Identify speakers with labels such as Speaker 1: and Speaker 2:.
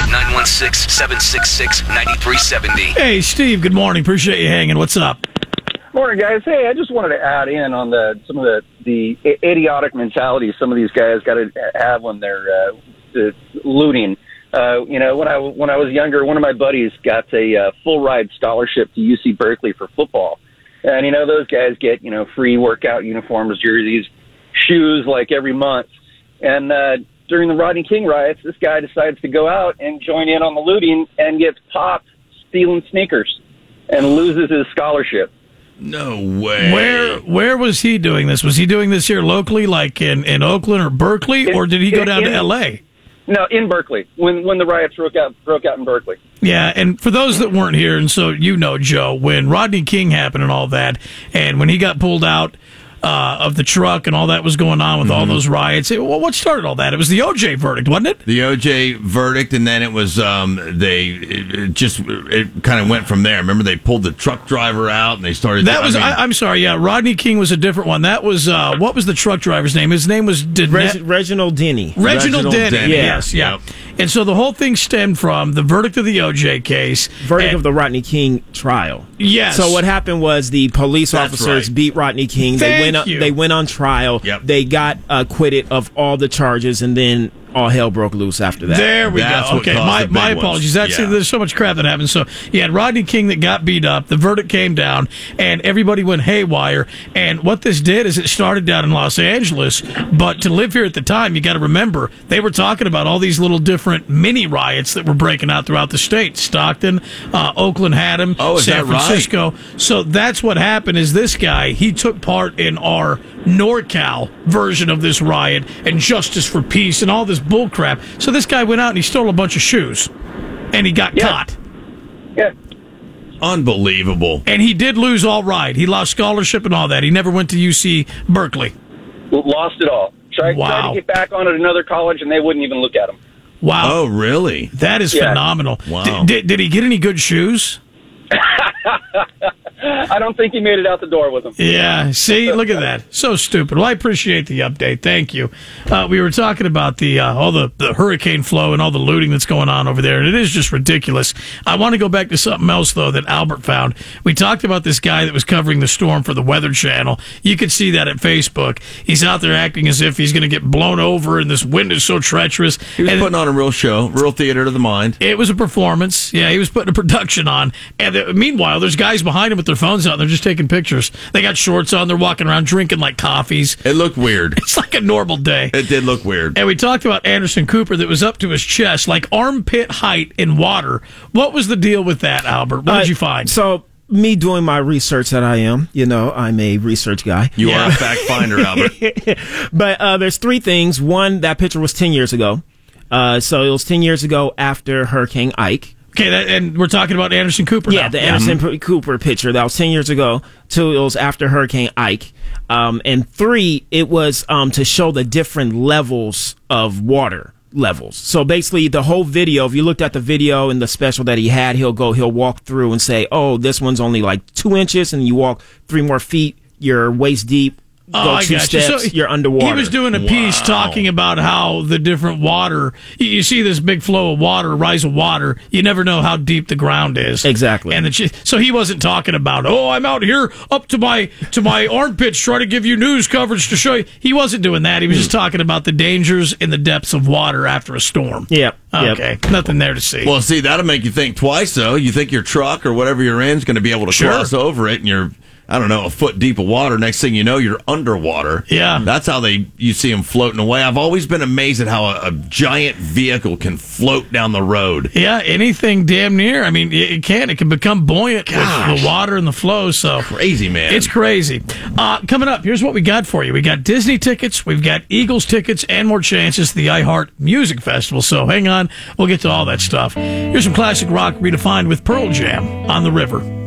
Speaker 1: 916-766-9370.
Speaker 2: Hey, Steve, good morning. Appreciate you hanging. What's up?
Speaker 3: Morning, guys. Hey, I just wanted to add in on some of the idiotic mentality some of these guys got to have when they're looting. When I was younger, one of my buddies got a full ride scholarship to UC Berkeley for football, and those guys get free workout uniforms, jerseys, shoes like every month. And during the Rodney King riots, this guy decides to go out and join in on the looting and gets popped stealing sneakers and loses his scholarship.
Speaker 4: No way.
Speaker 2: Where was he doing this? Was he doing this here locally, like in Oakland or Berkeley, or did he go down to L.A.?
Speaker 3: No, in Berkeley, when the riots broke out in Berkeley.
Speaker 2: Yeah, and for those that weren't here, and so Joe, when Rodney King happened and all that, and when he got pulled out of the truck and all that was going on with all those riots, what started all that? It was the O.J. verdict, wasn't it?
Speaker 4: The O.J. verdict, and then it was it kind of went from there. Remember, they pulled the truck driver out and they started.
Speaker 2: I'm sorry, yeah, Rodney King was a different one. That was what was the truck driver's name? His name was
Speaker 5: Reginald Denny.
Speaker 2: Reginald Denny.
Speaker 5: Yes,
Speaker 2: yeah. Yep. And so the whole thing stemmed from the verdict of the O.J. case.
Speaker 5: Verdict of the Rodney King trial.
Speaker 2: Yes.
Speaker 5: So what happened was the police officers beat Rodney King. They went on trial.
Speaker 4: Yep.
Speaker 5: They got acquitted of all the charges, and then all hell broke loose after that.
Speaker 2: There we
Speaker 4: That's
Speaker 2: go.
Speaker 4: what
Speaker 2: Okay,
Speaker 4: caused
Speaker 2: my
Speaker 4: the big
Speaker 2: apologies.
Speaker 4: ones.
Speaker 2: There's so much crap that happened. So you had Rodney King that got beat up. The verdict came down, and everybody went haywire. And what this did is it started down in Los Angeles. But to live here at the time, you got to remember they were talking about all these little different mini riots that were breaking out throughout the state. Stockton, Oakland had them.
Speaker 4: Oh, is
Speaker 2: San
Speaker 4: that right?
Speaker 2: Francisco. So that's what happened. Is this guy? He took part in our NorCal version of this riot and Justice for Peace and all this bull crap. So this guy went out and he stole a bunch of shoes, and he got caught.
Speaker 3: Yeah.
Speaker 4: Unbelievable.
Speaker 2: And he did lose all right. He lost scholarship and all that. He never went to UC Berkeley.
Speaker 3: Lost it all. Tried to get back on at another college, and they wouldn't even look at him.
Speaker 2: Wow.
Speaker 4: Oh, really?
Speaker 2: That is phenomenal.
Speaker 4: Wow.
Speaker 2: Did he get any good shoes?
Speaker 3: I don't think he made it out the door with him.
Speaker 2: Yeah, see, look at that. So stupid. Well, I appreciate the update. Thank you. We were talking about all the hurricane flow and all the looting that's going on over there, and it is just ridiculous. I want to go back to something else, though, that Albert found. We talked about this guy that was covering the storm for the Weather Channel. You could see that at Facebook. He's out there acting as if he's going to get blown over, and this wind is so treacherous.
Speaker 4: He was putting on a real show, real theater to the mind.
Speaker 2: It was a performance. Yeah, he was putting a production on. And meanwhile, there's guys behind him with their phones out. They're just taking pictures. They got shorts on. They're walking around drinking like coffees.
Speaker 4: It looked weird.
Speaker 2: It's like a normal day.
Speaker 4: It did look weird.
Speaker 2: And we talked about Anderson Cooper that was up to his chest, like armpit height in water. What was the deal with that, Albert? What did you find?
Speaker 5: So, me doing my research that I am, I'm a research guy.
Speaker 4: You are a fact finder, Albert.
Speaker 5: But there's three things. One, that picture was 10 years ago. So it was 10 years ago after Hurricane Ike.
Speaker 2: Okay, and we're talking about Anderson Cooper now.
Speaker 5: Yeah, the Anderson Cooper picture. That was 10 years ago. Two, it was after Hurricane Ike. And three, it was to show the different levels of water levels. So basically, the whole video, if you looked at the video and the special that he had, he'll walk through and say, oh, this one's only like 2 inches, and you walk 3 more feet, you're waist deep. Go 2 steps, so you're underwater.
Speaker 2: He was doing a piece talking about how the different water, you see this big flow of water, rise of water, you never know how deep the ground is.
Speaker 5: Exactly.
Speaker 2: And so he wasn't talking about, I'm out here up to my armpits trying to give you news coverage to show you. He wasn't doing that. He was just talking about the dangers in the depths of water after a storm.
Speaker 5: Yep.
Speaker 2: Okay. Yep. Nothing there to see.
Speaker 4: Well, see, that'll make you think twice, though. You think your truck or whatever you're in is going to be able to cross over it, and you're, I don't know, a foot deep of water. Next thing you know, you're underwater.
Speaker 2: Yeah.
Speaker 4: That's how you see them floating away. I've always been amazed at how a giant vehicle can float down the road.
Speaker 2: Yeah, anything damn near. I mean, it can. It can become buoyant with the water and the flow. So
Speaker 4: crazy, man.
Speaker 2: It's crazy. Coming up, here's what we got for you. We got Disney tickets, we've got Eagles tickets, and more chances to the iHeart Music Festival. So hang on. We'll get to all that stuff. Here's some classic rock redefined with Pearl Jam on the River.